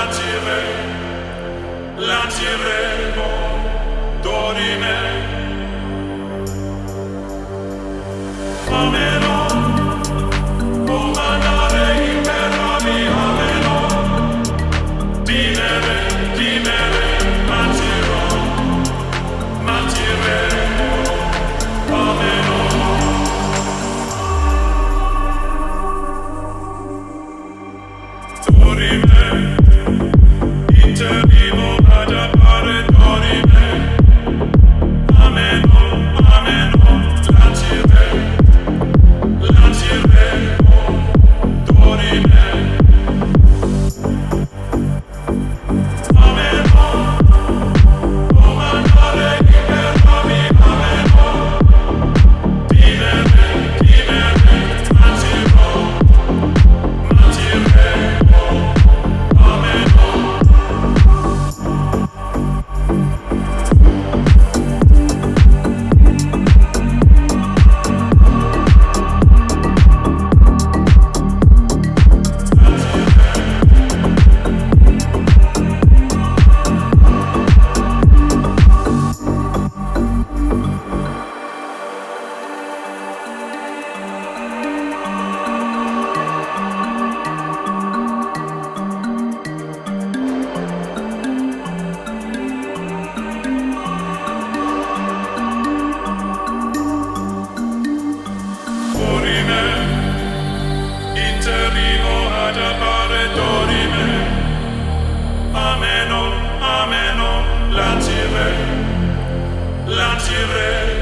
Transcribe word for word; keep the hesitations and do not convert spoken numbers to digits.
lanciremo dorime. Ameno, comandare imperami, ameno, dimere, dimere, lancirò, lanciremo, ameno. Dorime, interrimo ad appare dorime, ameno, ameno, lanciremo, lanciremo, dorime, ameno, comandare imperami, ameno, dimere, dimere, lancirò, lanciremo, ameno. Dorime, interrimo ad appare dorime, ameno, ameno, lancire, lancire.